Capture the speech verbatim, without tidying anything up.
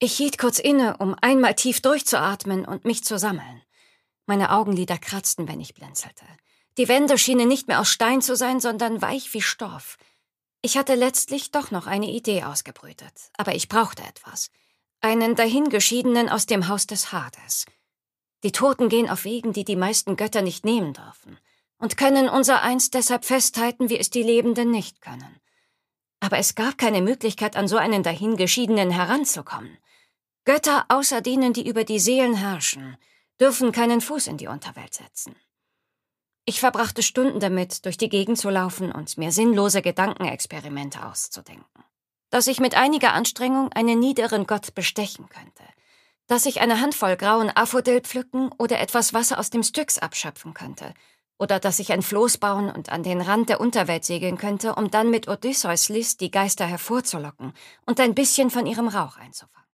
Ich hielt kurz inne, um einmal tief durchzuatmen und mich zu sammeln. Meine Augenlider kratzten, wenn ich blinzelte. Die Wände schienen nicht mehr aus Stein zu sein, sondern weich wie Stoff. Ich hatte letztlich doch noch eine Idee ausgebrütet, aber ich brauchte etwas. Einen Dahingeschiedenen aus dem Haus des Hades. Die Toten gehen auf Wegen, die die meisten Götter nicht nehmen dürfen, und können unsereins deshalb festhalten, wie es die Lebenden nicht können. Aber es gab keine Möglichkeit, an so einen Dahingeschiedenen heranzukommen. Götter außer denen, die über die Seelen herrschen, dürfen keinen Fuß in die Unterwelt setzen. Ich verbrachte Stunden damit, durch die Gegend zu laufen und mir sinnlose Gedankenexperimente auszudenken. Dass ich mit einiger Anstrengung einen niederen Gott bestechen könnte. Dass ich eine Handvoll grauen Aphrodel pflücken oder etwas Wasser aus dem Styx abschöpfen könnte. Oder dass ich ein Floß bauen und an den Rand der Unterwelt segeln könnte, um dann mit Odysseus List die Geister hervorzulocken und ein bisschen von ihrem Rauch einzufangen.